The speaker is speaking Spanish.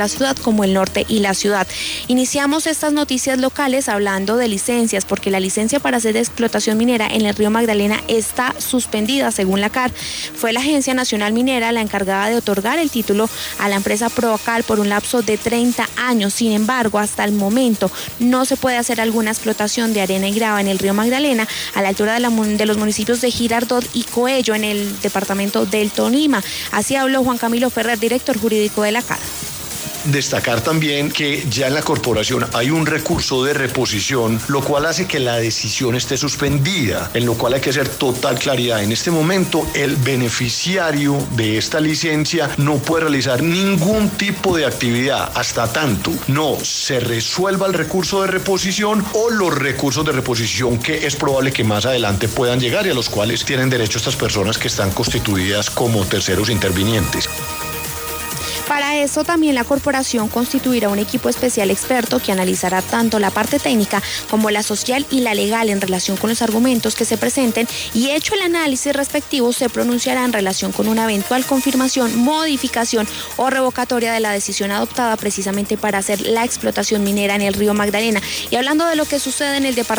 la ciudad como el norte y la ciudad. Iniciamos estas noticias locales hablando de licencias, porque la licencia para hacer explotación minera en el río Magdalena está suspendida según la CAR. Fue la Agencia Nacional Minera la encargada de otorgar el título a la empresa Proacal por un lapso de 30 años. Sin embargo, hasta el momento no se puede hacer alguna explotación de arena y grava en el río Magdalena a la altura de los municipios de Girardot y Coello en el departamento del Tolima. Así habló Juan Camilo Ferrer, director jurídico de la CAR. Destacar también que ya en la corporación hay un recurso de reposición, lo cual hace que la decisión esté suspendida, en lo cual hay que hacer total claridad. En este momento, el beneficiario de esta licencia no puede realizar ningún tipo de actividad hasta tanto no se resuelva el recurso de reposición o los recursos de reposición que es probable que más adelante puedan llegar y a los cuales tienen derecho estas personas que están constituidas como terceros intervinientes. Para eso también la corporación constituirá un equipo especial experto que analizará tanto la parte técnica como la social y la legal en relación con los argumentos que se presenten y hecho el análisis respectivo se pronunciará en relación con una eventual confirmación, modificación o revocatoria de la decisión adoptada precisamente para hacer la explotación minera en el río Magdalena. Y hablando de lo que sucede en el departamento